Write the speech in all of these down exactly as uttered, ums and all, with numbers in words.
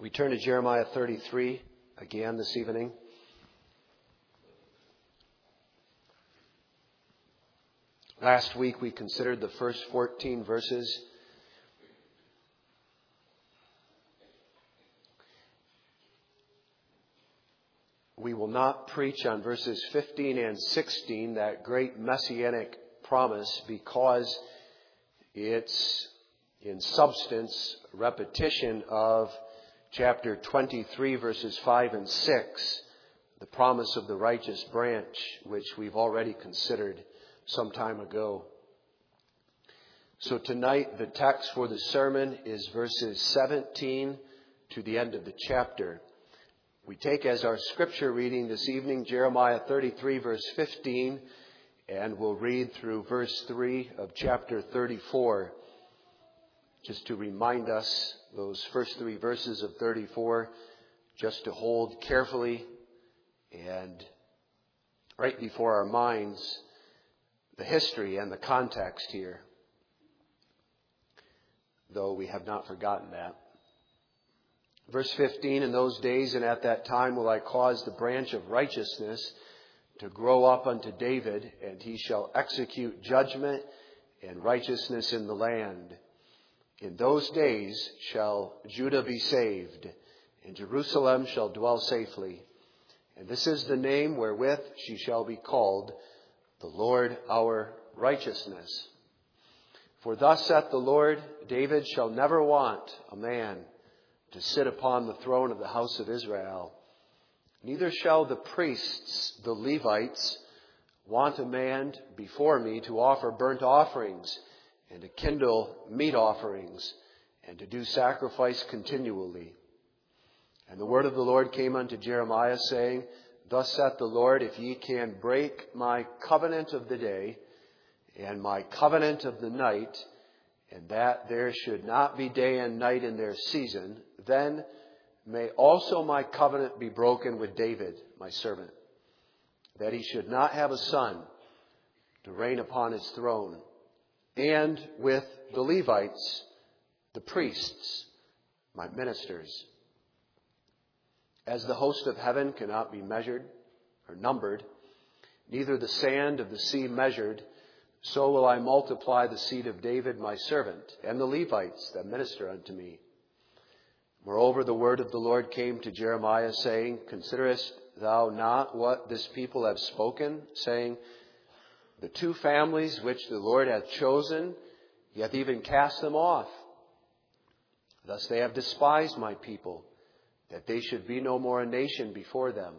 We turn to Jeremiah thirty-three again this evening. Last week we considered the first fourteen verses. We will not preach on verses fifteen and sixteen, that great messianic promise, because it's in substance repetition of chapter twenty-three, verses five and six, the promise of the righteous branch, which we've already considered some time ago. So tonight the text for the sermon is verses seventeen to the end of the chapter. We take as our scripture reading this evening Jeremiah thirty-three, verse fifteen, and we'll read through verse three of chapter thirty-four. Just to remind us, those first three verses of thirty-four, just to hold carefully and right before our minds the history and the context here, though we have not forgotten that. Verse fifteen, in those days and at that time will I cause the branch of righteousness to grow up unto David, and he shall execute judgment and righteousness in the land. In those days shall Judah be saved, and Jerusalem shall dwell safely. And this is the name wherewith she shall be called, the Lord our righteousness. For thus saith the Lord, David shall never want a man to sit upon the throne of the house of Israel. Neither shall the priests, the Levites, want a man before me to offer burnt offerings, and to kindle meat offerings, and to do sacrifice continually. And the word of the Lord came unto Jeremiah, saying, Thus saith the Lord, if ye can break my covenant of the day, and my covenant of the night, and that there should not be day and night in their season, then may also my covenant be broken with David, my servant, that he should not have a son to reign upon his throne, and with the Levites, the priests, my ministers. As the host of heaven cannot be measured or numbered, neither the sand of the sea measured, so will I multiply the seed of David my servant, and the Levites that minister unto me. Moreover, the word of the Lord came to Jeremiah, saying, Considerest thou not what this people have spoken, saying, The two families which the Lord hath chosen, he hath even cast them off. Thus they have despised my people, that they should be no more a nation before them.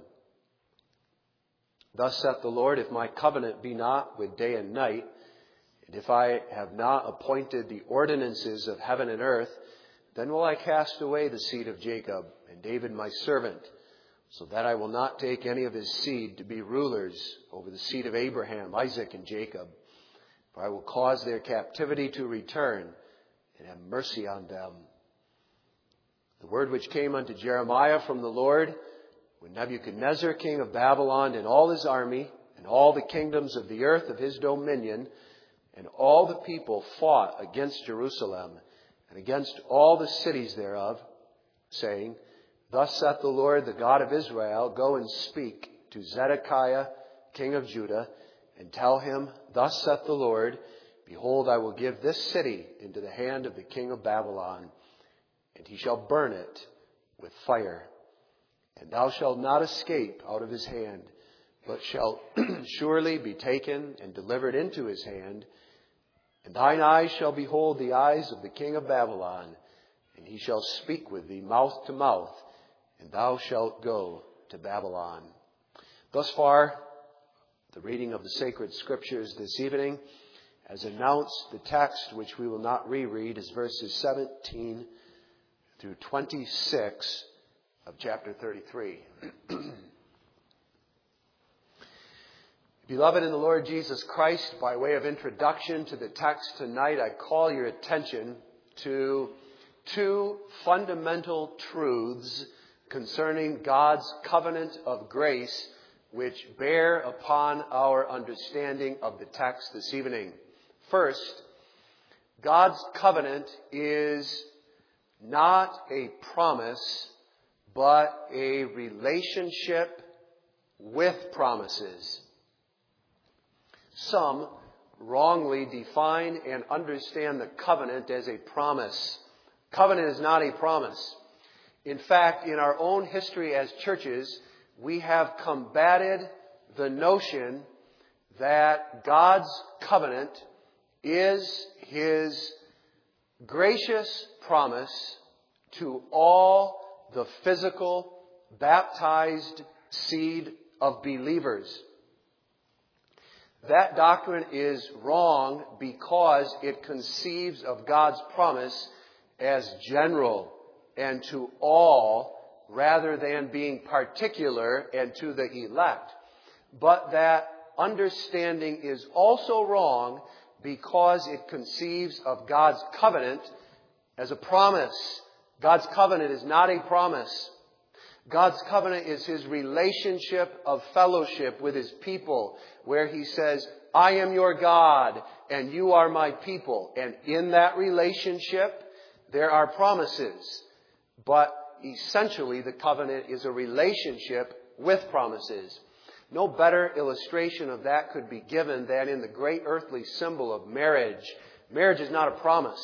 Thus saith the Lord, if my covenant be not with day and night, and if I have not appointed the ordinances of heaven and earth, then will I cast away the seed of Jacob, and David my servant, so that I will not take any of his seed to be rulers over the seed of Abraham, Isaac, and Jacob. For I will cause their captivity to return, and have mercy on them. The word which came unto Jeremiah from the Lord, when Nebuchadnezzar king of Babylon and all his army, and all the kingdoms of the earth of his dominion, and all the people fought against Jerusalem, and against all the cities thereof, saying, Thus saith the Lord, the God of Israel, Go and speak to Zedekiah, king of Judah, and tell him, Thus saith the Lord, Behold, I will give this city into the hand of the king of Babylon, and he shall burn it with fire. And thou shalt not escape out of his hand, but shalt surely be taken and delivered into his hand. And thine eyes shall behold the eyes of the king of Babylon, and he shall speak with thee mouth to mouth, and thou shalt go to Babylon. Thus far, the reading of the sacred scriptures this evening. As announced, the text, which we will not reread, is verses seventeen through twenty-six of chapter thirty-three. Beloved in the Lord Jesus Christ, by way of introduction to the text tonight, I call your attention to two fundamental truths concerning God's covenant of grace, which bear upon our understanding of the text this evening. First, God's covenant is not a promise but a relationship with promises. Some wrongly define and understand the covenant as a promise. Covenant is not a promise. In fact, in our own history as churches, we have combated the notion that God's covenant is His gracious promise to all the physical, baptized seed of believers. That doctrine is wrong because it conceives of God's promise as general and to all rather than being particular and to the elect. But that understanding is also wrong because it conceives of God's covenant as a promise. God's covenant is not a promise. God's covenant is His relationship of fellowship with His people, where He says, I am your God and you are my people. And in that relationship, there are promises. But essentially, the covenant is a relationship with promises. No better illustration of that could be given than in the great earthly symbol of marriage. Marriage is not a promise.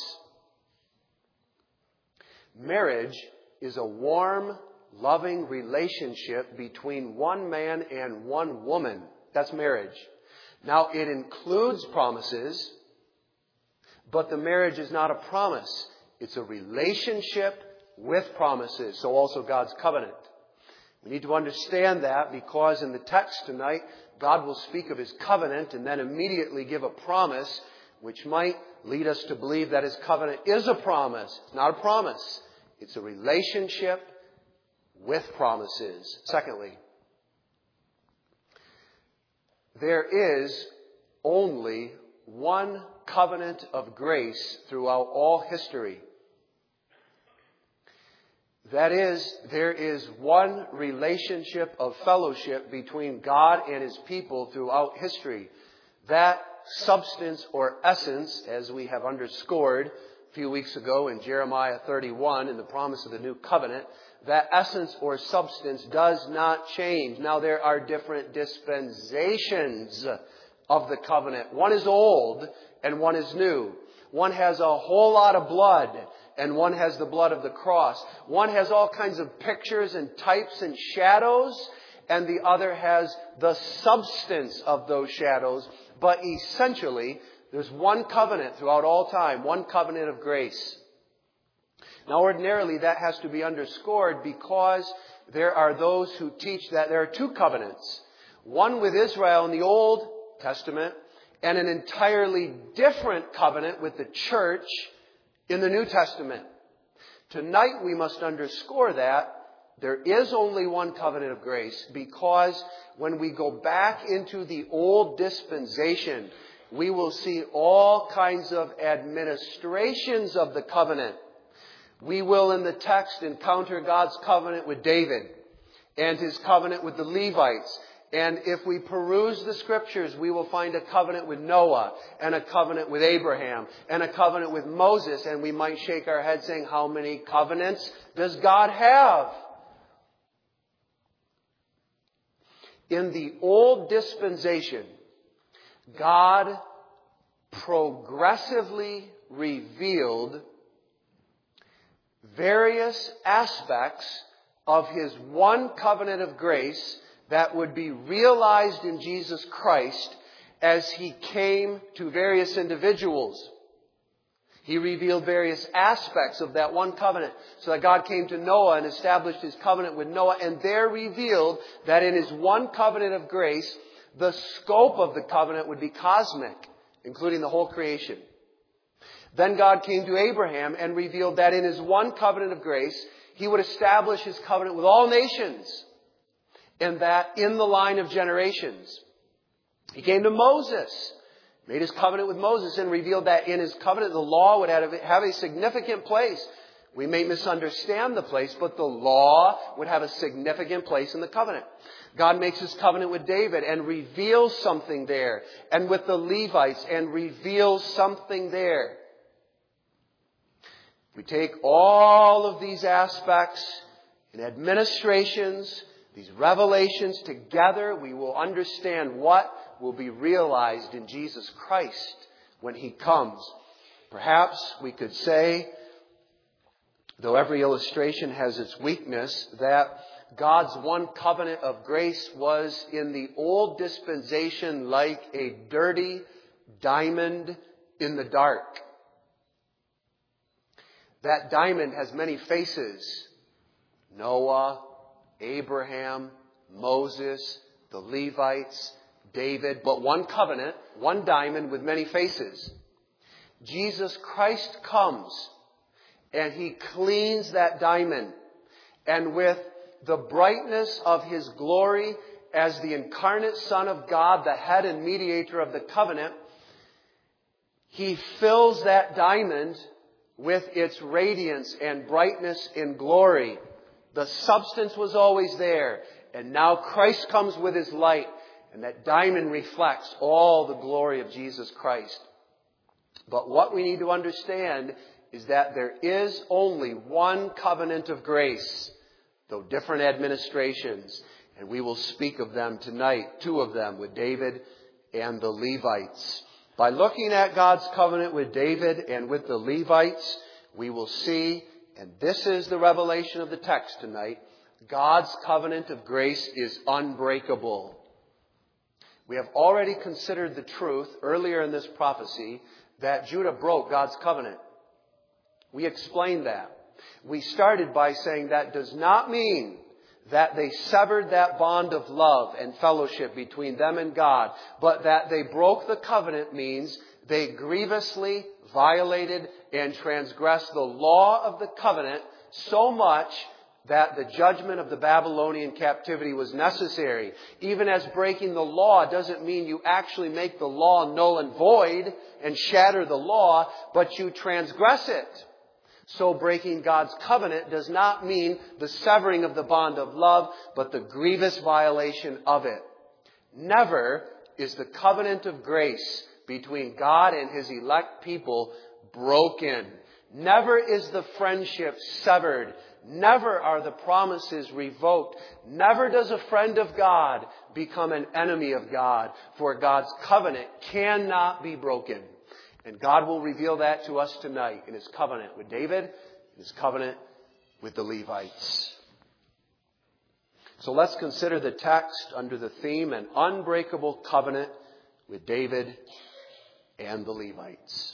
Marriage is a warm, loving relationship between one man and one woman. That's marriage. Now, it includes promises, but the marriage is not a promise. It's a relationship with promises. So also God's covenant. We need to understand that because in the text tonight, God will speak of His covenant and then immediately give a promise, which might lead us to believe that His covenant is a promise. It's not a promise. It's a relationship with promises. Secondly, there is only one covenant of grace throughout all history. That is, there is one relationship of fellowship between God and His people throughout history. That substance or essence, as we have underscored a few weeks ago in Jeremiah thirty-one in the promise of the new covenant, that essence or substance does not change. Now, there are different dispensations of the covenant. One is old and one is new. One has a whole lot of blood and one has the blood of the cross. One has all kinds of pictures and types and shadows, and the other has the substance of those shadows. But essentially, there's one covenant throughout all time, one covenant of grace. Now, ordinarily, that has to be underscored because there are those who teach that there are two covenants. One with Israel in the Old Testament and an entirely different covenant with the church in the New Testament. Tonight, we must underscore that there is only one covenant of grace because when we go back into the old dispensation, we will see all kinds of administrations of the covenant. We will in the text encounter God's covenant with David and His covenant with the Levites. And if we peruse the Scriptures, we will find a covenant with Noah and a covenant with Abraham and a covenant with Moses. And we might shake our heads saying, how many covenants does God have? In the old dispensation, God progressively revealed various aspects of His one covenant of grace that would be realized in Jesus Christ as He came to various individuals. He revealed various aspects of that one covenant. So that God came to Noah and established His covenant with Noah, and there revealed that in His one covenant of grace, the scope of the covenant would be cosmic, including the whole creation. Then God came to Abraham and revealed that in His one covenant of grace, He would establish His covenant with all nations, and that in the line of generations. He came to Moses, made His covenant with Moses, and revealed that in His covenant the law would have a significant place. We may misunderstand the place, but the law would have a significant place in the covenant. God makes His covenant with David and reveals something there, and with the Levites and reveals something there. We take all of these aspects and administrations, these revelations together, we will understand what will be realized in Jesus Christ when He comes. Perhaps we could say, though every illustration has its weakness, that God's one covenant of grace was in the old dispensation like a dirty diamond in the dark. That diamond has many faces. Noah, Abraham, Moses, the Levites, David, but one covenant, one diamond with many faces. Jesus Christ comes and He cleans that diamond, and with the brightness of His glory as the incarnate Son of God, the head and mediator of the covenant, He fills that diamond with its radiance and brightness and glory. The substance was always there, and now Christ comes with His light, and that diamond reflects all the glory of Jesus Christ. But what we need to understand is that there is only one covenant of grace, though different administrations, and we will speak of them tonight, two of them with David and the Levites. By looking at God's covenant with David and with the Levites, we will see, and this is the revelation of the text tonight, God's covenant of grace is unbreakable. We have already considered the truth earlier in this prophecy that Judah broke God's covenant. We explained that. We started by saying that does not mean that they severed that bond of love and fellowship between them and God, but that they broke the covenant means they grievously violated and transgressed the law of the covenant so much that the judgment of the Babylonian captivity was necessary. Even as breaking the law doesn't mean you actually make the law null and void and shatter the law, but you transgress it. So breaking God's covenant does not mean the severing of the bond of love, but the grievous violation of it. Never is the covenant of grace between God and His elect people broken. Never is the friendship severed. Never are the promises revoked. Never does a friend of God become an enemy of God, for God's covenant cannot be broken. And God will reveal that to us tonight in His covenant with David, in His covenant with the Levites. So let's consider the text under the theme, an unbreakable covenant with David and the Levites.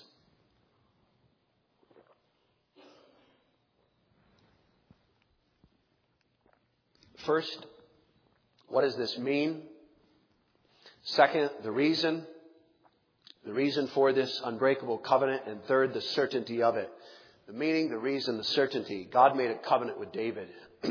First, what does this mean? Second, the reason. The reason for this unbreakable covenant. And third, the certainty of it. The meaning, the reason, the certainty. God made a covenant with David.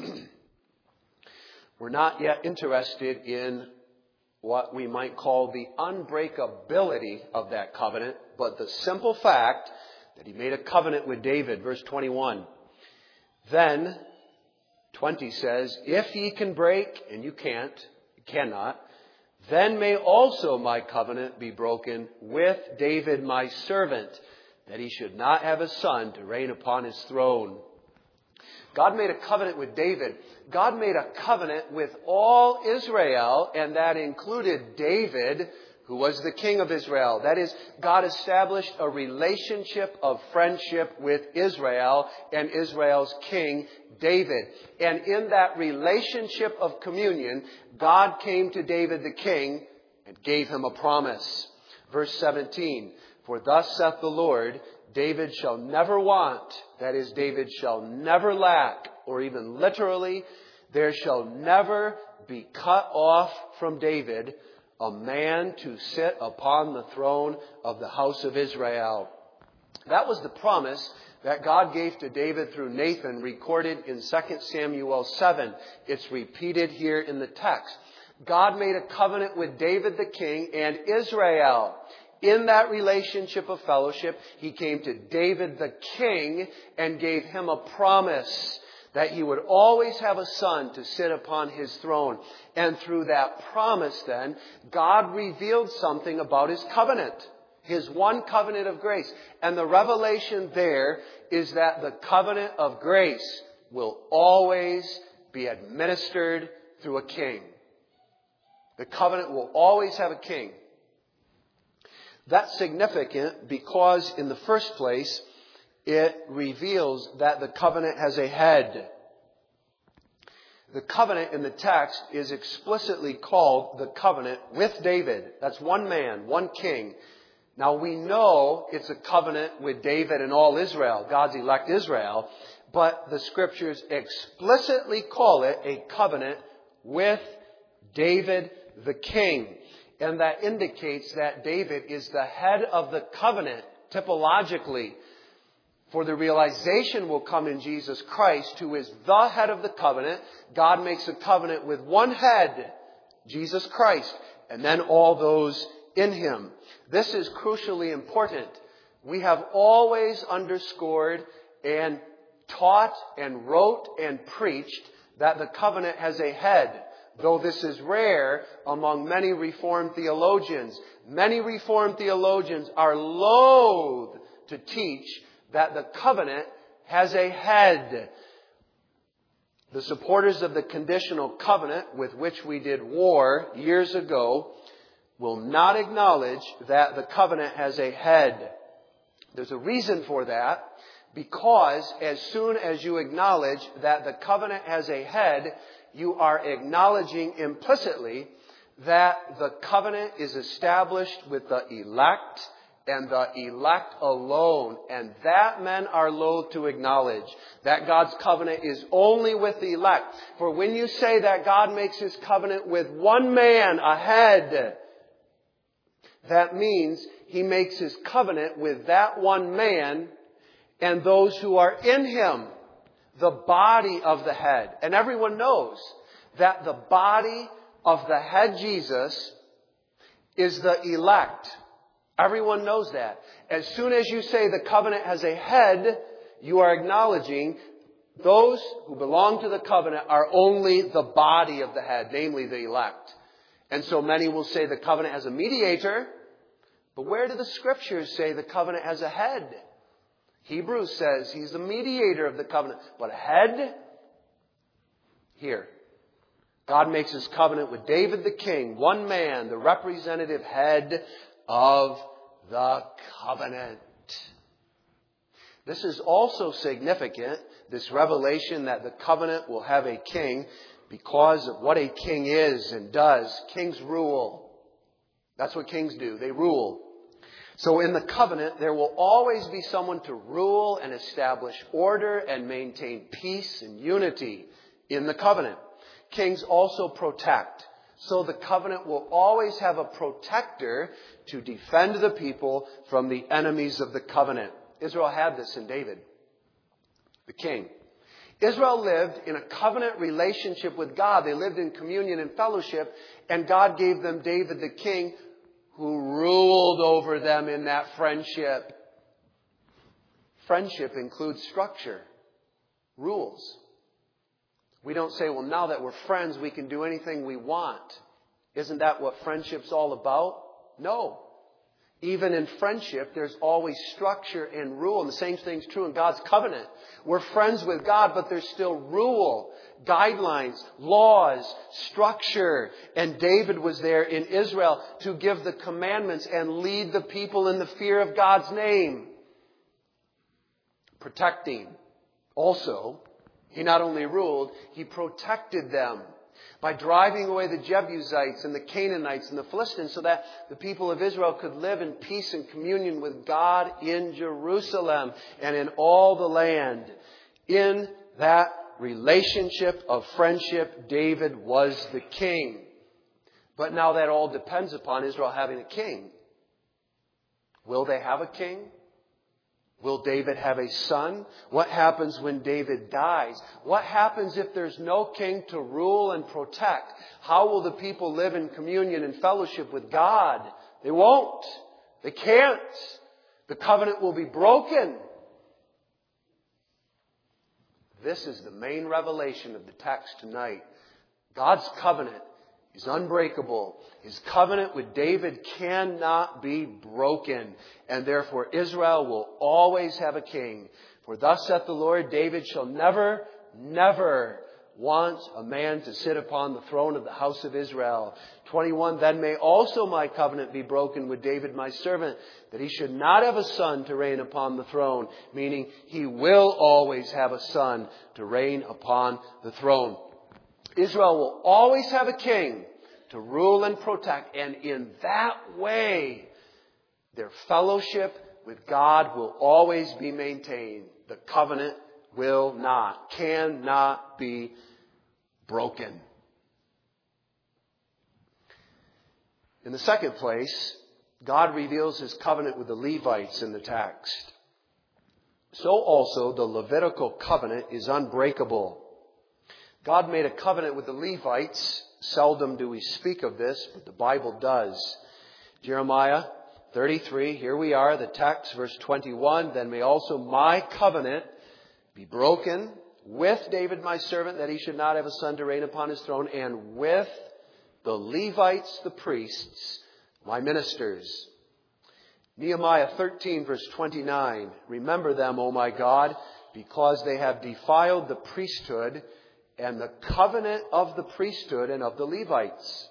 We're not yet interested in what we might call the unbreakability of that covenant, but the simple fact that He made a covenant with David. Verse twenty-one. Then, twenty says, if ye can break, and you can't, you cannot, then may also my covenant be broken with David my servant, that he should not have a son to reign upon his throne. God made a covenant with David. God made a covenant with all Israel, and that included David, who was the king of Israel. That is, God established a relationship of friendship with Israel and Israel's king, David. And in that relationship of communion, God came to David the king and gave him a promise. Verse seventeen, for thus saith the Lord, David shall never want, that is, David shall never lack, or even literally, there shall never be cut off from David a man to sit upon the throne of the house of Israel. That was the promise that God gave to David through Nathan, recorded in Second Samuel seven. It's repeated here in the text. God made a covenant with David the king and Israel. In that relationship of fellowship, He came to David the king and gave him a promise that he would always have a son to sit upon his throne. And through that promise then, God revealed something about His covenant, His one covenant of grace. And the revelation there is that the covenant of grace will always be administered through a king. The covenant will always have a king. That's significant because, in the first place, it reveals that the covenant has a head. The covenant in the text is explicitly called the covenant with David. That's one man, one king. Now we know it's a covenant with David and all Israel, God's elect Israel, but the Scriptures explicitly call it a covenant with David the king. And that indicates that David is the head of the covenant, typologically. For the realization will come in Jesus Christ, who is the head of the covenant. God makes a covenant with one head, Jesus Christ, and then all those in Him. This is crucially important. We have always underscored and taught and wrote and preached that the covenant has a head, though this is rare among many Reformed theologians. Many Reformed theologians are loath to teach that the covenant has a head. The supporters of the conditional covenant with which we did war years ago will not acknowledge that the covenant has a head. There's a reason for that, because as soon as you acknowledge that the covenant has a head, you are acknowledging implicitly that the covenant is established with the elect and the elect alone. And that men are loath to acknowledge, that God's covenant is only with the elect. For when you say that God makes His covenant with one man, a head, that means He makes His covenant with that one man and those who are in Him, the body of the head. And everyone knows that the body of the head Jesus is the elect. Everyone knows that. As soon as you say the covenant has a head, you are acknowledging those who belong to the covenant are only the body of the head, namely the elect. And so many will say the covenant has a mediator. But where do the Scriptures say the covenant has a head? Hebrews says He's the mediator of the covenant. But a head? Here. God makes His covenant with David the king, one man, the representative head of the covenant. This is also significant, this revelation that the covenant will have a king, because of what a king is and does. Kings rule. That's what kings do. They rule. So in the covenant, there will always be someone to rule and establish order and maintain peace and unity in the covenant. Kings also protect. So the covenant will always have a protector to defend the people from the enemies of the covenant. Israel had this in David, the king. Israel lived in a covenant relationship with God. They lived in communion and fellowship, and God gave them David the king, who ruled over them in that friendship. Friendship includes structure, rules. We don't say, well, now that we're friends, we can do anything we want. Isn't that what friendship's all about? No. Even in friendship, there's always structure and rule. And the same thing's true in God's covenant. We're friends with God, but there's still rule, guidelines, laws, structure. And David was there in Israel to give the commandments and lead the people in the fear of God's name. Protecting. Also, he not only ruled, he protected them by driving away the Jebusites and the Canaanites and the Philistines, so that the people of Israel could live in peace and communion with God in Jerusalem and in all the land. In that relationship of friendship, David was the king. But now that all depends upon Israel having a king. Will they have a king? Will David have a son? What happens when David dies? What happens if there's no king to rule and protect? How will the people live in communion and fellowship with God? They won't. They can't. The covenant will be broken. This is the main revelation of the text tonight. God's covenant is unbreakable. His covenant with David cannot be broken. And therefore Israel will always have a king. For thus saith the Lord, David shall never, never want a man to sit upon the throne of the house of Israel. twenty-one, then may also my covenant be broken with David my servant, that he should not have a son to reign upon the throne. Meaning he will always have a son to reign upon the throne. Israel will always have a king to rule and protect. And in that way, their fellowship with God will always be maintained. The covenant will not, cannot be broken. In the second place, God reveals his covenant with the Levites in the text. So also the Levitical covenant is unbreakable. God made a covenant with the Levites. Seldom do we speak of this, but the Bible does. Jeremiah thirty-three, here we are, the text, verse twenty-one. Then may also my covenant be broken with David my servant, that he should not have a son to reign upon his throne, and with the Levites, the priests, my ministers. Nehemiah thirteen, verse twenty-nine. Remember them, O my God, because they have defiled the priesthood and the covenant of the priesthood and of the Levites.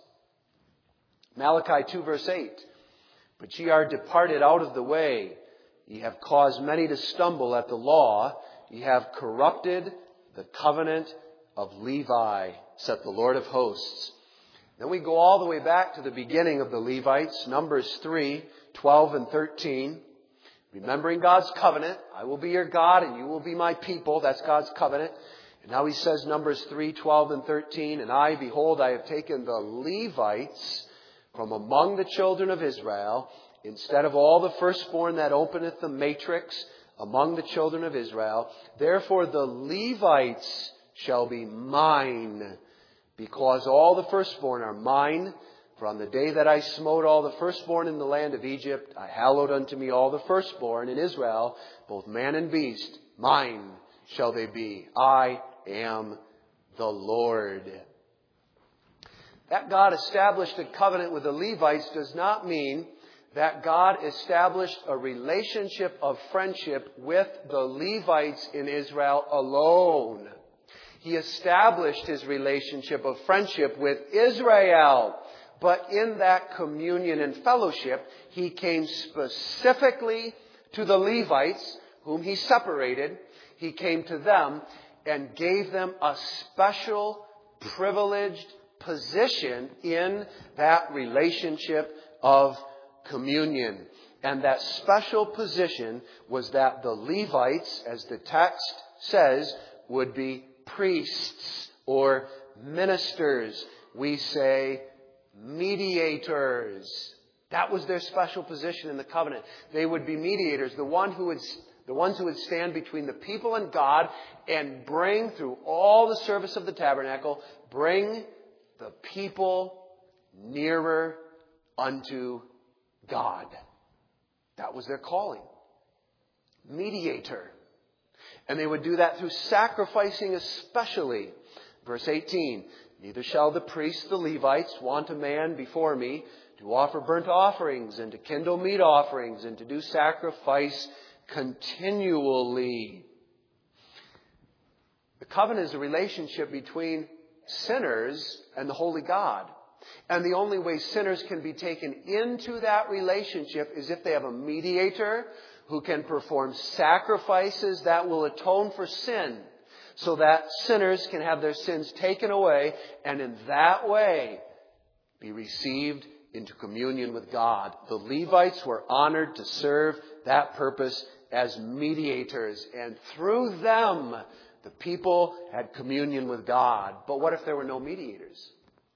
Malachi two, verse eight. But ye are departed out of the way. Ye have caused many to stumble at the law. Ye have corrupted the covenant of Levi, saith the Lord of hosts. Then we go all the way back to the beginning of the Levites, Numbers three, twelve and thirteen. Remembering God's covenant, I will be your God and you will be my people. That's God's covenant. And now he says, Numbers three, twelve and thirteen, and I, behold, I have taken the Levites from among the children of Israel, instead of all the firstborn that openeth the matrix among the children of Israel. Therefore the Levites shall be mine, because all the firstborn are mine. For on the day that I smote all the firstborn in the land of Egypt, I hallowed unto me all the firstborn in Israel, both man and beast. Mine shall they be. I am the Lord. That God established a covenant with the Levites does not mean that God established a relationship of friendship with the Levites in Israel alone. He established his relationship of friendship with Israel. But in that communion and fellowship, he came specifically to the Levites, whom he separated. He came to them and gave them a special, privileged position in that relationship of communion. And that special position was that the Levites, as the text says, would be priests or ministers. We say mediators. That was their special position in the covenant. They would be mediators, the one who would The ones who would stand between the people and God and bring, through all the service of the tabernacle, bring the people nearer unto God. That was their calling. Mediator. And they would do that through sacrificing especially. Verse eighteen, neither shall the priests, the Levites, want a man before me to offer burnt offerings and to kindle meat offerings and to do sacrifice continually. The covenant is a relationship between sinners and the holy God. And the only way sinners can be taken into that relationship is if they have a mediator who can perform sacrifices that will atone for sin, so that sinners can have their sins taken away and in that way be received into communion with God. The Levites were honored to serve that purpose as mediators, and through them the people had communion with God. But what if there were no mediators?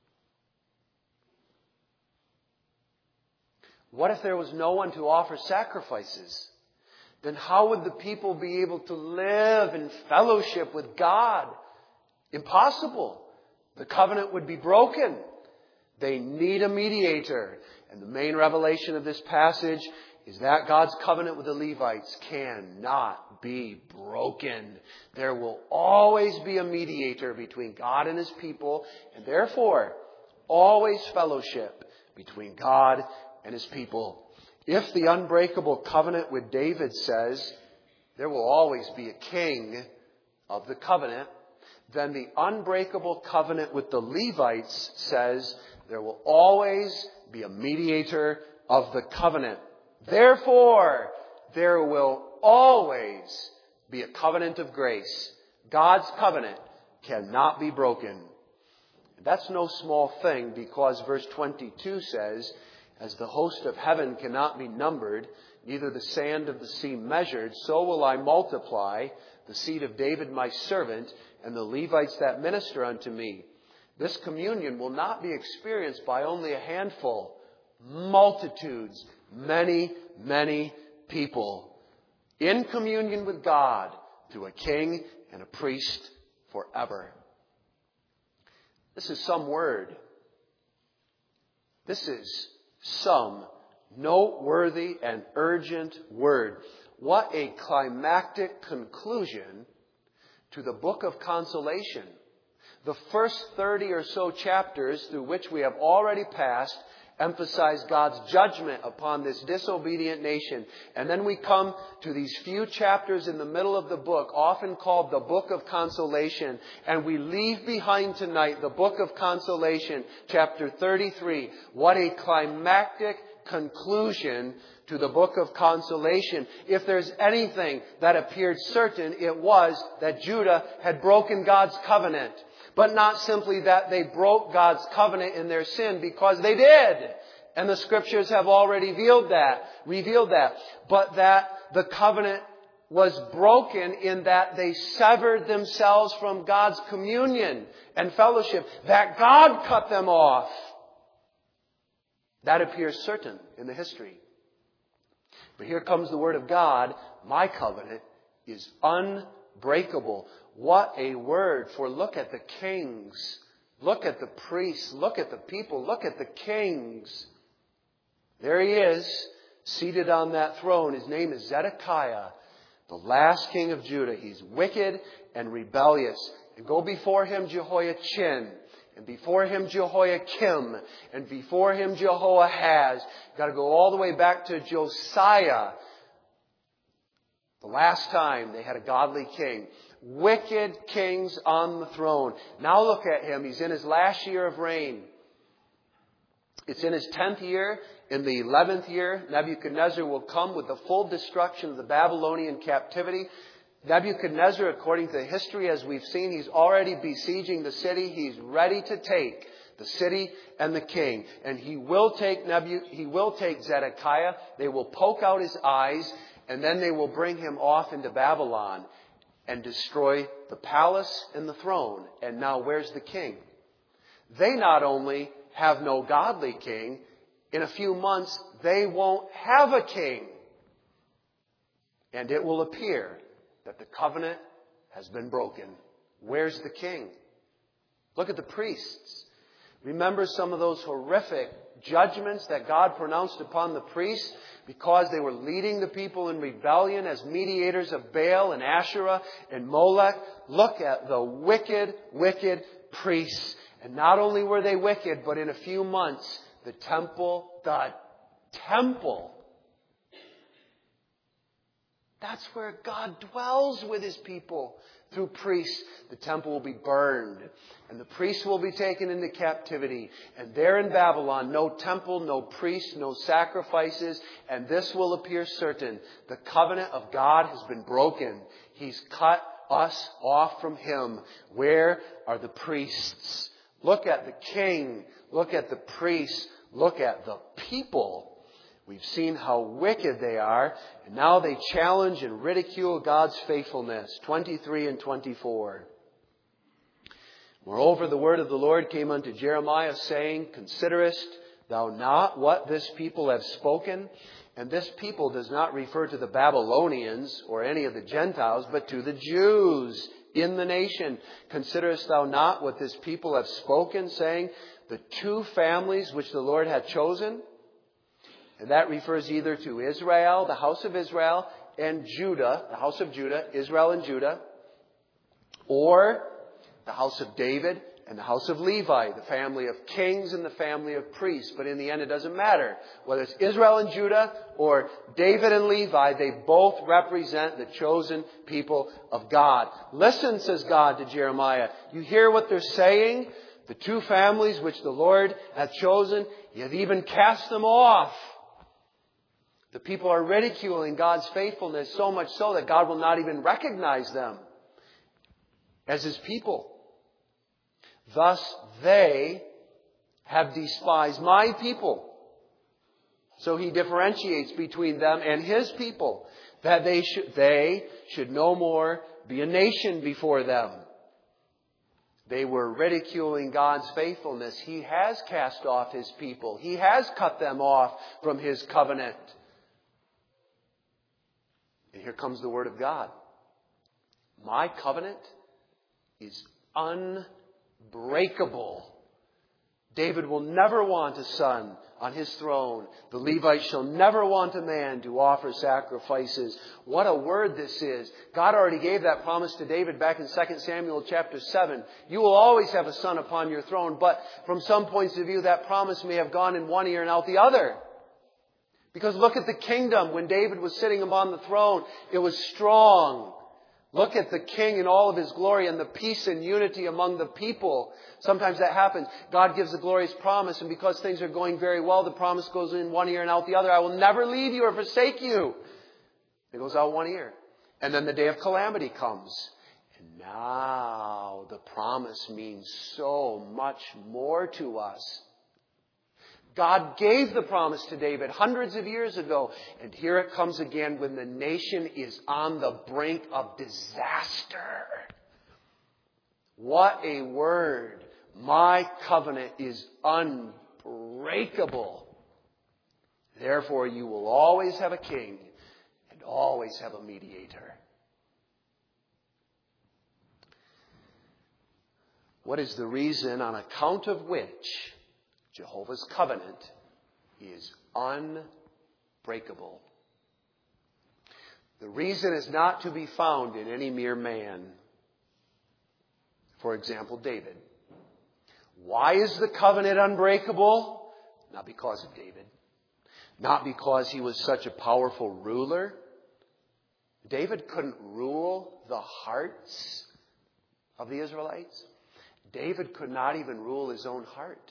What if there was no one to offer sacrifices? Then how would the people be able to live in fellowship with God? Impossible. The covenant would be broken. They need a mediator. And the main revelation of this passage is that God's covenant with the Levites cannot be broken. There will always be a mediator between God and his people, and therefore always fellowship between God and his people. If the unbreakable covenant with David says there will always be a king of the covenant, then the unbreakable covenant with the Levites says there will always be a mediator of the covenant. Therefore, there will always be a covenant of grace. God's covenant cannot be broken. That's no small thing, because verse twenty-two says, as the host of heaven cannot be numbered, neither the sand of the sea measured, so will I multiply the seed of David my servant and the Levites that minister unto me. This communion will not be experienced by only a handful, multitudes, many, many people in communion with God through a king and a priest forever. This is some word. This is some noteworthy and urgent word. What a climactic conclusion to the book of consolation. The first thirty or so chapters through which we have already passed emphasize God's judgment upon this disobedient nation. And then we come to these few chapters in the middle of the book, often called the book of consolation. And we leave behind tonight the book of consolation, chapter thirty-three. What a climactic conclusion to the book of consolation. If there's anything that appeared certain, it was that Judah had broken God's covenant. But not simply that they broke God's covenant in their sin, because they did. And the scriptures have already revealed that, revealed that. But that the covenant was broken in that they severed themselves from God's communion and fellowship. That God cut them off. That appears certain in the history. But here comes the word of God. My covenant is unbreakable. What a word. For look at the kings. Look at the priests. Look at the people. Look at the kings. There he is, seated on that throne. His name is Zedekiah, the last king of Judah. He's wicked and rebellious. And go before him Jehoiachin. And before him Jehoiakim. And before him Jehoahaz. You've got to go all the way back to Josiah. The last time they had a godly king. Wicked kings on the throne. Now look at him. He's in his last year of reign. It's in his tenth year. In the eleventh year, Nebuchadnezzar will come with the full destruction of the Babylonian captivity. Nebuchadnezzar, according to history, as we've seen, he's already besieging the city. He's ready to take the city and the king. And he will take Nebu- he will take Zedekiah. They will poke out his eyes, and then they will bring him off into Babylon and destroy the palace and the throne. And now where's the king? They not only have no godly king, in a few months they won't have a king. And it will appear that the covenant has been broken. Where's the king? Look at the priests. Remember some of those horrific judgments that God pronounced upon the priests because they were leading the people in rebellion as mediators of Baal and Asherah and Molech. Look at the wicked, wicked priests. And not only were they wicked, but in a few months, the temple, the temple, that's where God dwells with his people through priests. The temple will be burned and the priests will be taken into captivity. And there in Babylon, no temple, no priests, no sacrifices. And this will appear certain. The covenant of God has been broken. He's cut us off from him. Where are the priests? Look at the king. Look at the priests. Look at the people. We've seen how wicked they are, and now they challenge and ridicule God's faithfulness. twenty-three and twenty-four. Moreover, the word of the Lord came unto Jeremiah, saying, Considerest thou not what this people have spoken? And this people does not refer to the Babylonians or any of the Gentiles, but to the Jews in the nation. Considerest thou not what this people have spoken, saying, The two families which the Lord hath chosen? And that refers either to Israel, the house of Israel, and Judah, the house of Judah, Israel and Judah, or the house of David and the house of Levi, the family of kings and the family of priests. But in the end, it doesn't matter. Whether it's Israel and Judah or David and Levi, they both represent the chosen people of God. Listen, says God to Jeremiah. You hear what they're saying? The two families which the Lord hath chosen, you have even cast them off. The people are ridiculing God's faithfulness so much so that God will not even recognize them as His people. Thus they have despised my people. So He differentiates between them and His people, that they should, they should no more be a nation before them. They were ridiculing God's faithfulness. He has cast off His people. He has cut them off from His covenant. And here comes the word of God. My covenant is unbreakable. David will never want a son on his throne. The Levites shall never want a man to offer sacrifices. What a word this is. God already gave that promise to David back in Second Samuel chapter seven. You will always have a son upon your throne, but from some points of view that promise may have gone in one ear and out the other. Because look at the kingdom. When David was sitting upon the throne, it was strong. Look at the king in all of his glory and the peace and unity among the people. Sometimes that happens. God gives a glorious promise, and because things are going very well, the promise goes in one ear and out the other. I will never leave you or forsake you. It goes out one ear. And then the day of calamity comes. And now the promise means so much more to us. God gave the promise to David hundreds of years ago. And here it comes again when the nation is on the brink of disaster. What a word. My covenant is unbreakable. Therefore, you will always have a king and always have a mediator. What is the reason on account of which Jehovah's covenant is unbreakable? The reason is not to be found in any mere man. For example, David. Why is the covenant unbreakable? Not because of David. Not because he was such a powerful ruler. David couldn't rule the hearts of the Israelites. David could not even rule his own heart.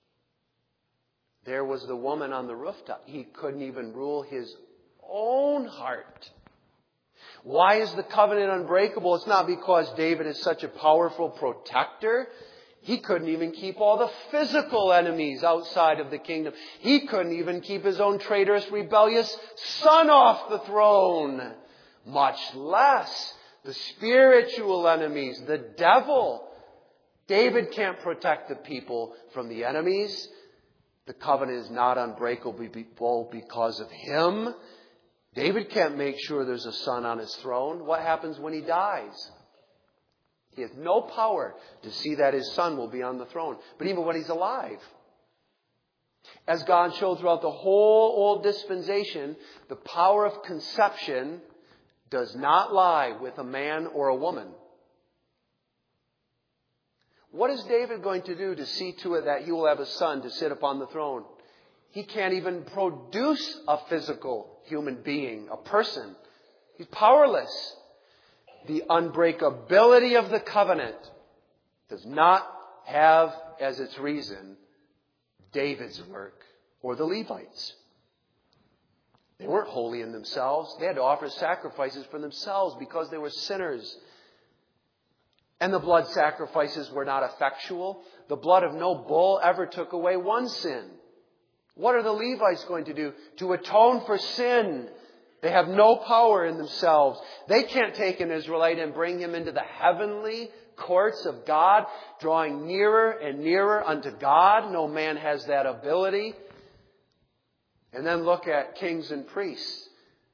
There was the woman on the rooftop. He couldn't even rule his own heart. Why is the covenant unbreakable? It's not because David is such a powerful protector. He couldn't even keep all the physical enemies outside of the kingdom. He couldn't even keep his own traitorous, rebellious son off the throne. Much less the spiritual enemies, the devil. David can't protect the people from the enemies. The covenant is not unbreakable because of him. David can't make sure there's a son on his throne. What happens when he dies? He has no power to see that his son will be on the throne. But even when he's alive, as God showed throughout the whole old dispensation, the power of conception does not lie with a man or a woman. What is David going to do to see to it that he will have a son to sit upon the throne? He can't even produce a physical human being, a person. He's powerless. The unbreakability of the covenant does not have as its reason David's work or the Levites. They weren't holy in themselves. They had to offer sacrifices for themselves because they were sinners. And the blood sacrifices were not effectual. The blood of no bull ever took away one sin. What are the Levites going to do to atone for sin? They have no power in themselves. They can't take an Israelite and bring him into the heavenly courts of God, drawing nearer and nearer unto God. No man has that ability. And then look at kings and priests.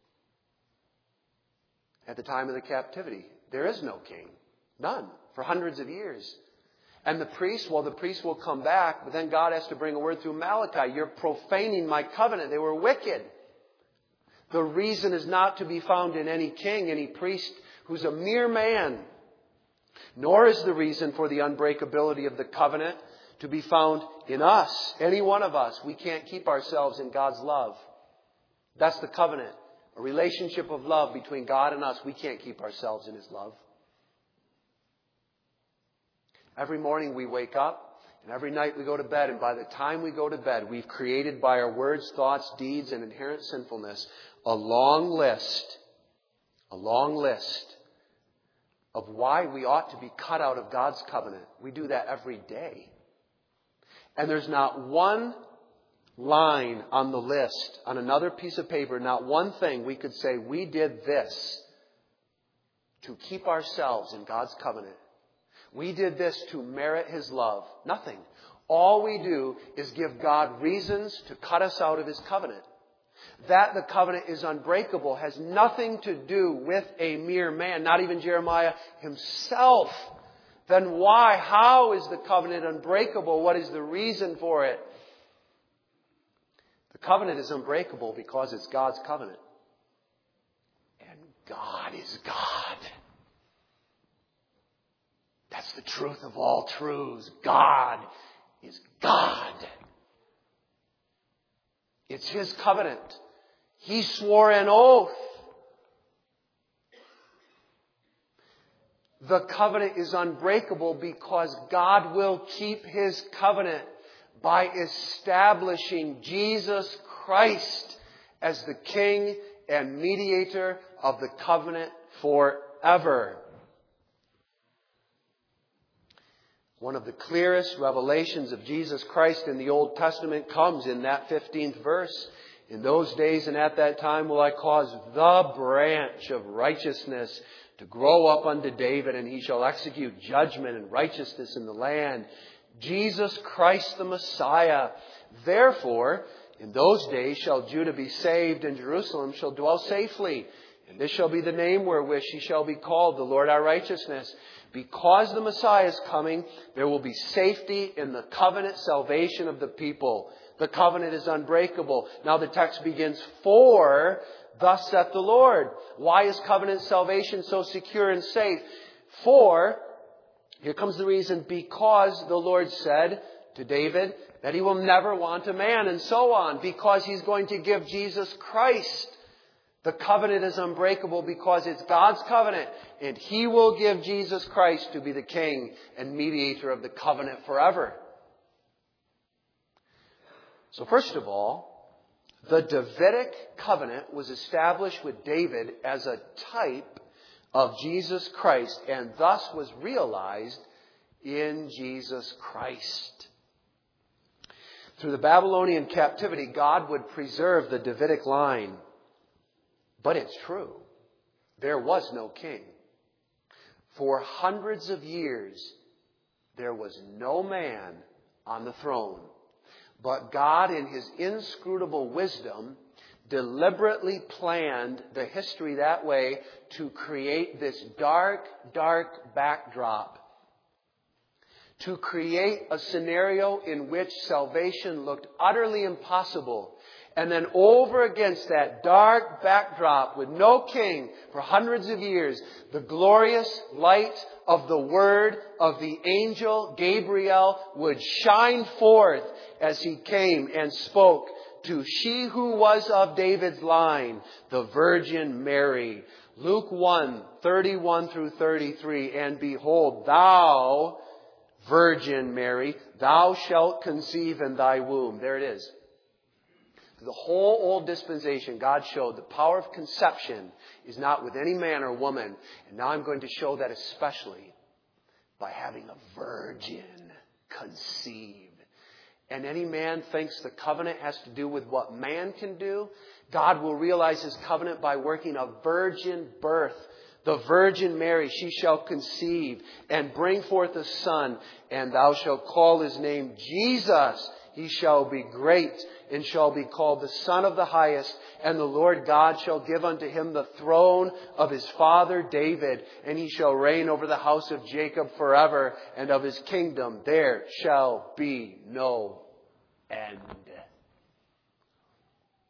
At the time of the captivity, there is no king. None. For hundreds of years. And the priests, well, the priests will come back, but then God has to bring a word through Malachi. You're profaning my covenant. They were wicked. The reason is not to be found in any king, any priest who's a mere man. Nor is the reason for the unbreakability of the covenant to be found in us, any one of us. We can't keep ourselves in God's love. That's the covenant, a relationship of love between God and us. We can't keep ourselves in His love. Every morning we wake up, and every night we go to bed, and by the time we go to bed, we've created by our words, thoughts, deeds, and inherent sinfulness a long list, a long list of why we ought to be cut out of God's covenant. We do that every day. And there's not one line on the list, on another piece of paper, not one thing we could say, we did this to keep ourselves in God's covenant. We did this to merit His love. Nothing. All we do is give God reasons to cut us out of His covenant. That the covenant is unbreakable has nothing to do with a mere man, not even Jeremiah himself. Then why? How is the covenant unbreakable? What is the reason for it? The covenant is unbreakable because it's God's covenant. And God is God. That's the truth of all truths. God is God. It's His covenant. He swore an oath. The covenant is unbreakable because God will keep His covenant by establishing Jesus Christ as the King and mediator of the covenant forever. One of the clearest revelations of Jesus Christ in the Old Testament comes in that fifteenth verse. In those days and at that time will I cause the branch of righteousness to grow up unto David, and he shall execute judgment and righteousness in the land. Jesus Christ the Messiah. Therefore, in those days shall Judah be saved, and Jerusalem shall dwell safely. And this shall be the name wherewith she shall be called, the Lord our righteousness. Because the Messiah is coming, there will be safety in the covenant salvation of the people. The covenant is unbreakable. Now the text begins, for thus saith the Lord. Why is covenant salvation so secure and safe? For, here comes the reason, because the Lord said to David that He will never want a man, and so on. Because He's going to give Jesus Christ. The covenant is unbreakable because it's God's covenant, and He will give Jesus Christ to be the King and mediator of the covenant forever. So first of all, the Davidic covenant was established with David as a type of Jesus Christ, and thus was realized in Jesus Christ. Through the Babylonian captivity, God would preserve the Davidic line. But it's true. There was no king. For hundreds of years, there was no man on the throne. But God, in His inscrutable wisdom, deliberately planned the history that way to create this dark, dark backdrop. To create a scenario in which salvation looked utterly impossible. And then over against that dark backdrop with no king for hundreds of years, the glorious light of the word of the angel Gabriel would shine forth as he came and spoke to she who was of David's line, the Virgin Mary. Luke one, thirty-one through thirty-three, and behold, thou, Virgin Mary, thou shalt conceive in thy womb. There it is. The whole old dispensation, God showed the power of conception is not with any man or woman. And now I'm going to show that especially by having a virgin conceived. And any man thinks the covenant has to do with what man can do. God will realize His covenant by working a virgin birth. The Virgin Mary, she shall conceive and bring forth a son, and thou shalt call His name Jesus. He shall be great and shall be called the Son of the Highest. And the Lord God shall give unto Him the throne of His father David. And He shall reign over the house of Jacob forever. And of His kingdom there shall be no end.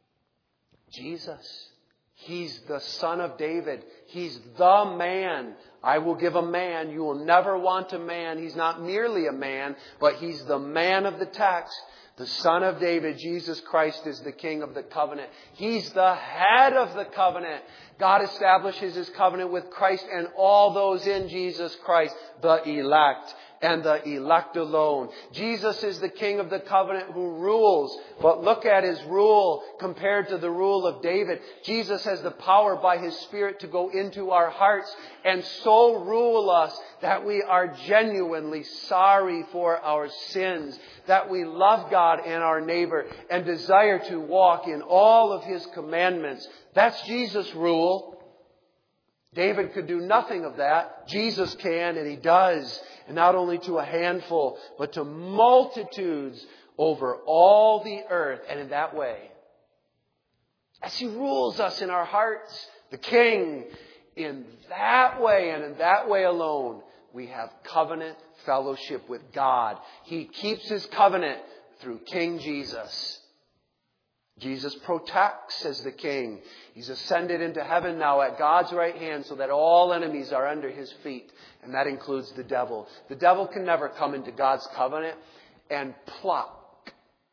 Jesus. He's the Son of David. He's the man I will give a man. You will never want a man. He's not merely a man, but he's the man of the text. The Son of David, Jesus Christ, is the King of the covenant. He's the head of the covenant. God establishes His covenant with Christ and all those in Jesus Christ, the elect, and the elect alone. Jesus is the King of the covenant who rules. But look at His rule compared to the rule of David. Jesus has the power by His Spirit to go into our hearts and so rule us that we are genuinely sorry for our sins, that we love God and our neighbor and desire to walk in all of His commandments. That's Jesus' rule. David could do nothing of that. Jesus can, and He does. And not only to a handful, but to multitudes over all the earth. And in that way, as He rules us in our hearts, the King, in that way and in that way alone, we have covenant fellowship with God. He keeps His covenant through King Jesus. Jesus protects as the King. He's ascended into heaven now at God's right hand so that all enemies are under His feet. And that includes the devil. The devil can never come into God's covenant and pluck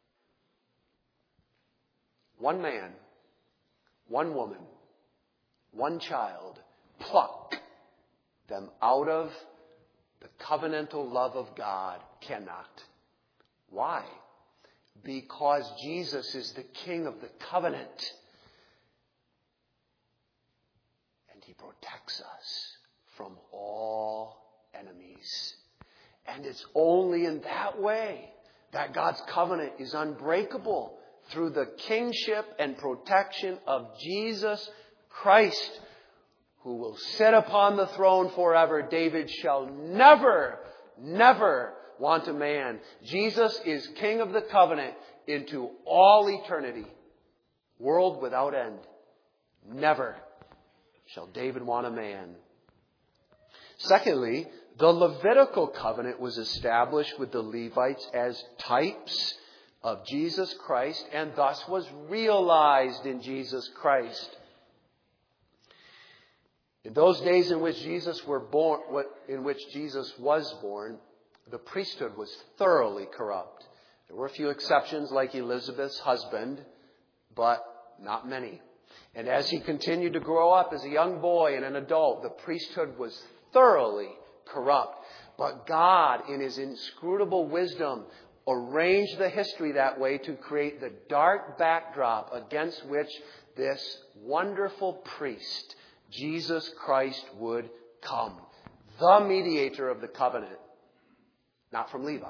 one man, one woman, one child, pluck them out of the covenantal love of God. Cannot. Why? Because Jesus is the King of the covenant. And He protects us from all enemies. And it's only in that way that God's covenant is unbreakable, through the kingship and protection of Jesus Christ, who will sit upon the throne forever. David shall never, never want a man. Jesus is King of the covenant into all eternity, world without end. Never shall David want a man. Secondly, the Levitical covenant was established with the Levites as types of Jesus Christ and thus was realized in Jesus Christ. In those days in which Jesus were born, in which Jesus was born, the priesthood was thoroughly corrupt. There were a few exceptions like Elizabeth's husband, but not many. And as he continued to grow up as a young boy and an adult, the priesthood was thoroughly corrupt. But God, in His inscrutable wisdom, arranged the history that way to create the dark backdrop against which this wonderful priest, Jesus Christ, would come. The mediator of the covenant. Not from Levi.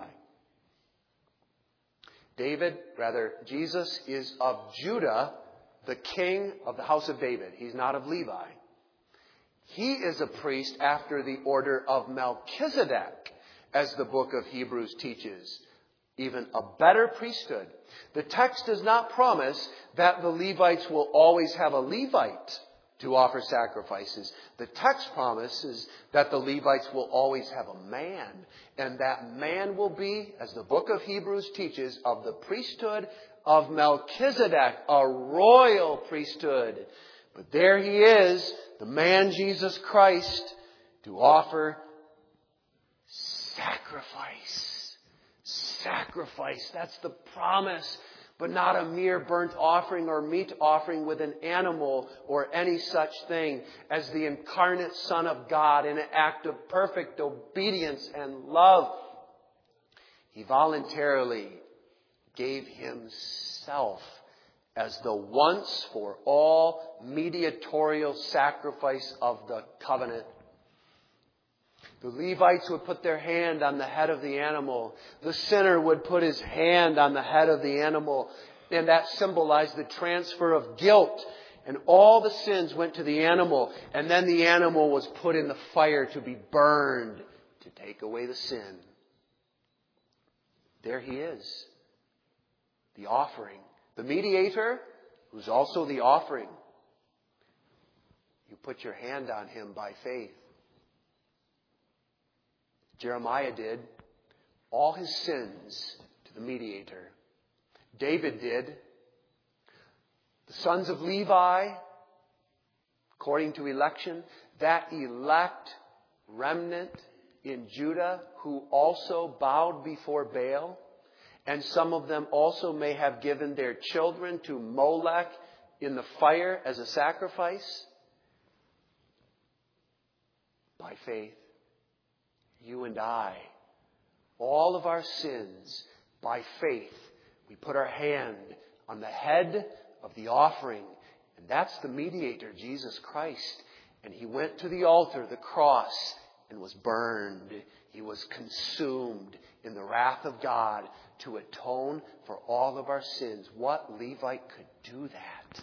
David, rather, Jesus is of Judah, the king of the house of David. He's not of Levi. He is a priest after the order of Melchizedek, as the book of Hebrews teaches. Even a better priesthood. The text does not promise that the Levites will always have a Levite to offer sacrifices. The text promises that the Levites will always have a man. And that man will be, as the book of Hebrews teaches, of the priesthood of Melchizedek, a royal priesthood. But there he is, the man Jesus Christ, to offer sacrifice. Sacrifice, that's the promise. But not a mere burnt offering or meat offering with an animal or any such thing. As the incarnate Son of God, in an act of perfect obedience and love, He voluntarily gave Himself as the once for all mediatorial sacrifice of the covenant. The Levites would put their hand on the head of the animal. The sinner would put his hand on the head of the animal. And that symbolized the transfer of guilt. And all the sins went to the animal. And then the animal was put in the fire to be burned to take away the sin. There He is. The offering. The mediator, who's also the offering. You put your hand on Him by faith. Jeremiah did. All his sins to the mediator. David did. The sons of Levi, according to election, that elect remnant in Judah who also bowed before Baal, and some of them also may have given their children to Molech in the fire as a sacrifice. By faith, you and I, all of our sins, by faith, we put our hand on the head of the offering, and that's the mediator, Jesus Christ. And he went to the altar, the cross, and was burned. He was consumed in the wrath of God to atone for all of our sins. What Levite could do that?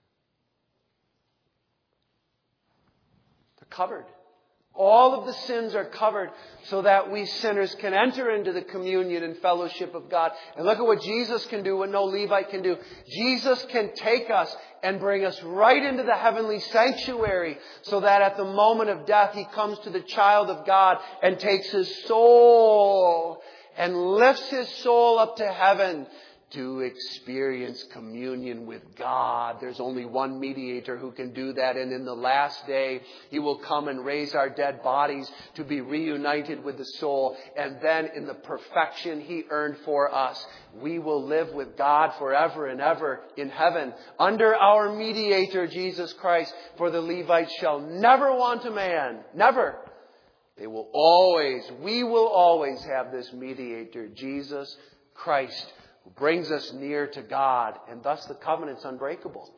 They're covered. All of the sins are covered so that we sinners can enter into the communion and fellowship of God. And look at what Jesus can do, what no Levite can do. Jesus can take us and bring us right into the heavenly sanctuary so that at the moment of death, he comes to the child of God and takes his soul and lifts his soul up to heaven to experience communion with God. There's only one mediator who can do that. And in the last day, he will come and raise our dead bodies to be reunited with the soul. And then in the perfection he earned for us, we will live with God forever and ever in heaven under our mediator, Jesus Christ. For the Levites shall never want a man. Never. They will always, we will always have this mediator, Jesus Christ, who brings us near to God, and thus the covenant's unbreakable.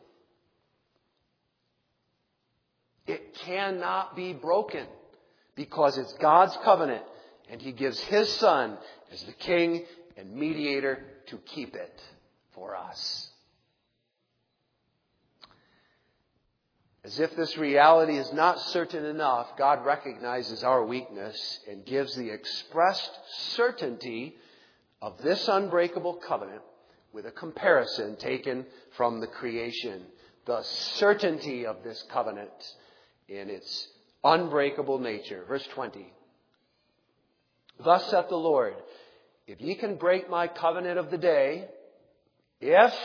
It cannot be broken because it's God's covenant, and he gives his Son as the King and mediator to keep it for us. As if this reality is not certain enough, God recognizes our weakness and gives the expressed certainty of this unbreakable covenant with a comparison taken from the creation. The certainty of this covenant in its unbreakable nature. Verse twenty. Thus saith the Lord, if ye can break my covenant of the day, if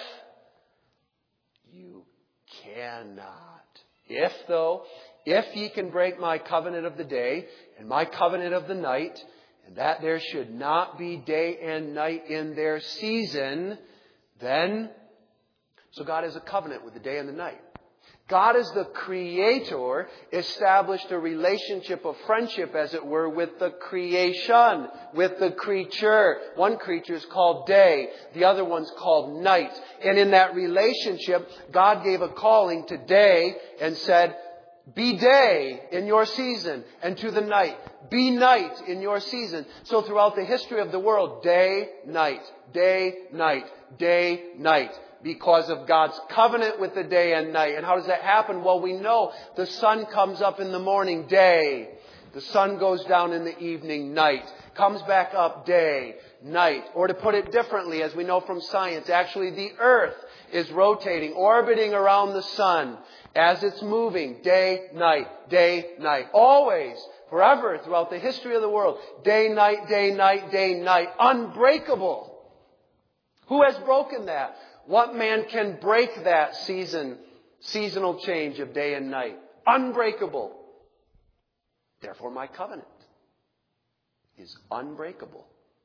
you cannot. If though, if ye can break my covenant of the day and my covenant of the night, and that there should not be day and night in their season, then, so God has a covenant with the day and the night. God as the creator established a relationship of friendship, as it were, with the creation, with the creature. One creature is called day, the other one's called night. And in that relationship, God gave a calling to day and said, be day in your season, and to the night, be night in your season. So throughout the history of the world, day, night, day, night, day, night. Because of God's covenant with the day and night. And how does that happen? Well, we know the sun comes up in the morning, day. The sun goes down in the evening, night. Comes back up, day, night. Or to put it differently, as we know from science, actually the earth is rotating, orbiting around the sun as it's moving, day, night, day, night. Always, forever, throughout the history of the world. Day, night, day, night, day, night. Unbreakable. Who has broken that? What man can break that season, seasonal change of day and night? Unbreakable. Therefore, my covenant is unbreakable.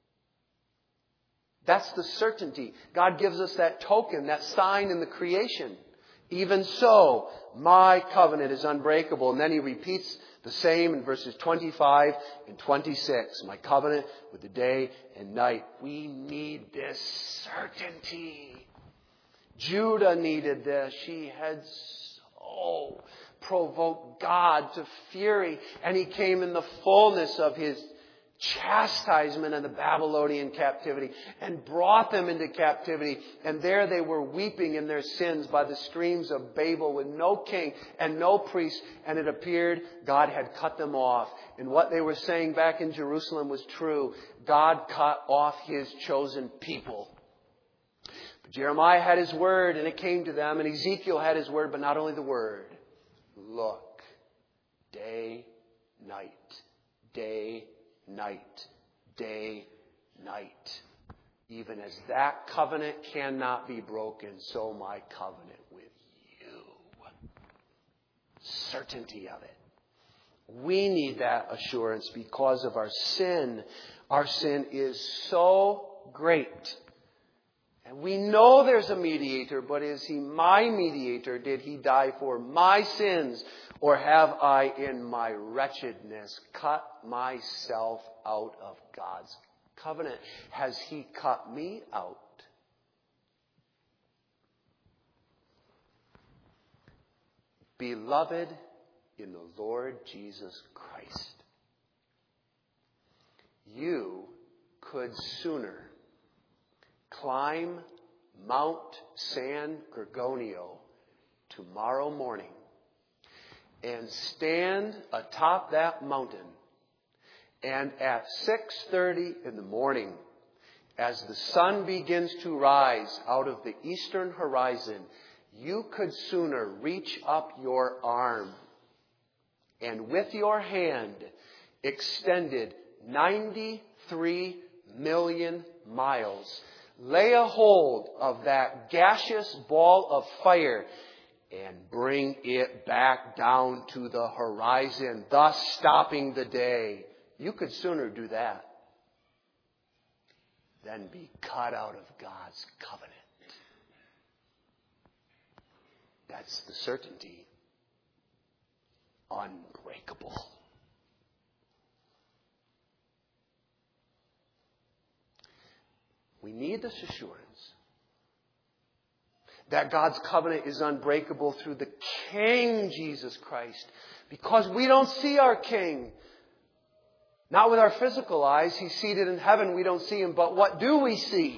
That's the certainty. God gives us that token, that sign in the creation. Even so, my covenant is unbreakable. And then he repeats the same in verses twenty-five and twenty-six. My covenant with the day and night. We need this certainty. Judah needed this. She had so provoked God to fury. And he came in the fullness of his chastisement in the Babylonian captivity and brought them into captivity. And there they were weeping in their sins by the streams of Babel with no king and no priest. And it appeared God had cut them off. And what they were saying back in Jerusalem was true. God cut off his chosen people. But Jeremiah had his word and it came to them. And Ezekiel had his word, but not only the word. Look, day, night, day, night, day, night. Even as that covenant cannot be broken, so my covenant with you. Certainty of it. We need that assurance because of our sin. Our sin is so great. And we know there's a mediator, but is he my mediator? Did he die for my sins? Or have I, in my wretchedness, cut myself out of God's covenant? Has he cut me out? Beloved in the Lord Jesus Christ, you could sooner climb Mount San Gorgonio tomorrow morning and stand atop that mountain, and at six thirty in the morning, as the sun begins to rise out of the eastern horizon, you could sooner reach up your arm and with your hand extended ninety-three million miles, lay a hold of that gaseous ball of fire and bring it back down to the horizon, thus stopping the day. You could sooner do that than be cut out of God's covenant. That's the certainty. Unbreakable. We need this assurance that God's covenant is unbreakable through the King Jesus Christ, because we don't see our King. Not with our physical eyes. He's seated in heaven. We don't see him. But what do we see?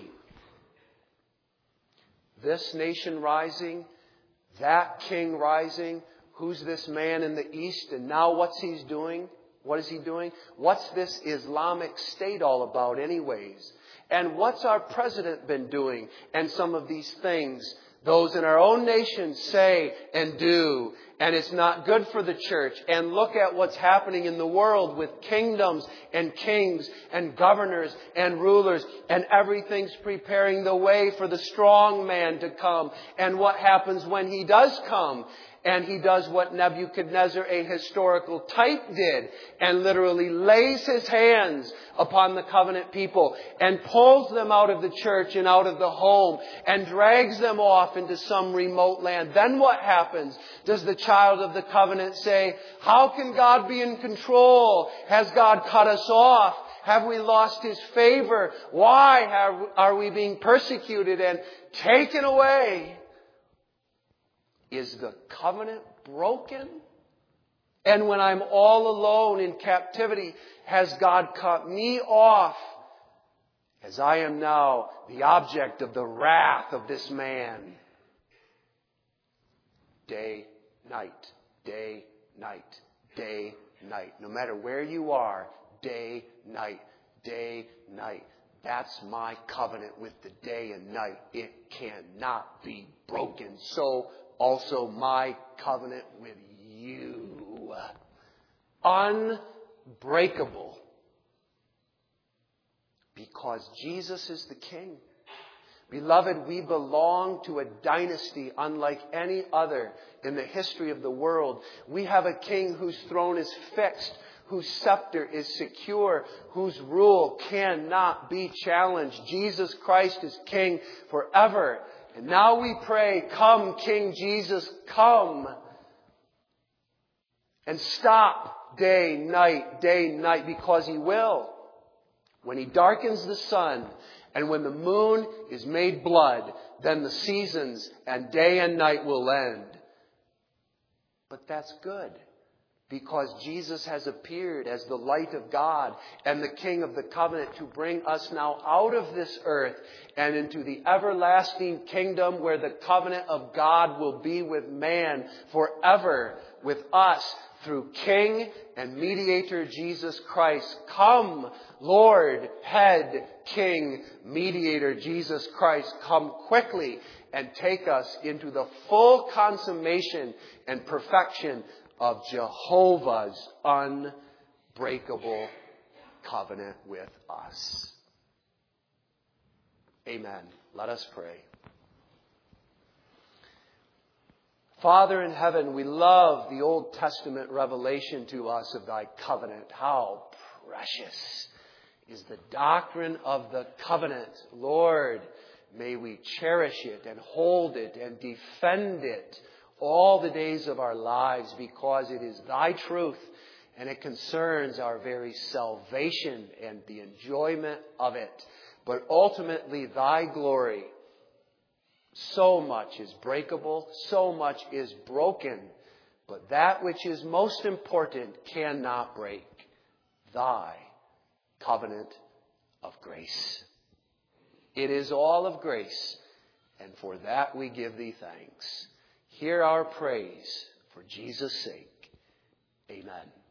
This nation rising, that king rising. Who's this man in the east? And now what's he doing? What is he doing? What's this Islamic State all about anyways? And what's our president been doing? And some of these things those in our own nation say and do. And it's not good for the church. And look at what's happening in the world with kingdoms and kings and governors and rulers. And everything's preparing the way for the strong man to come. And what happens when he does come? And he does what Nebuchadnezzar, a historical type, did, and literally lays his hands upon the covenant people and pulls them out of the church and out of the home and drags them off into some remote land. Then what happens? Does the child of the covenant say, how can God be in control? Has God cut us off? Have we lost his favor? Why have, are we being persecuted and taken away? Is the covenant broken? And when I'm all alone in captivity, has God cut me off as I am now the object of the wrath of this man? Day, night, day, night, day, night. No matter where you are, day, night, day, night. That's my covenant with the day and night. It cannot be broken. So also my covenant with you. Unbreakable. Because Jesus is the King. Beloved, we belong to a dynasty unlike any other in the history of the world. We have a king whose throne is fixed, whose scepter is secure, whose rule cannot be challenged. Jesus Christ is King forever. And now we pray, come, King Jesus, come. And stop day, night, day, night, because he will. When he darkens the sun and when the moon is made blood, then the seasons and day and night will end. But that's good, because Jesus has appeared as the light of God and the King of the covenant to bring us now out of this earth and into the everlasting kingdom where the covenant of God will be with man forever, with us through King and Mediator Jesus Christ. Come, Lord, Head, King, Mediator Jesus Christ, come quickly and take us into the full consummation and perfection of Jehovah's unbreakable covenant with us. Amen. Let us pray. Father in heaven, we love the Old Testament revelation to us of thy covenant. How precious is the doctrine of the covenant. Lord, may we cherish it and hold it and defend it all the days of our lives, because it is thy truth and it concerns our very salvation and the enjoyment of it. But ultimately thy glory. So much is breakable, so much is broken, but that which is most important cannot break. Thy covenant of grace. It is all of grace, and for that we give thee thanks. Hear our praise for Jesus' sake. Amen.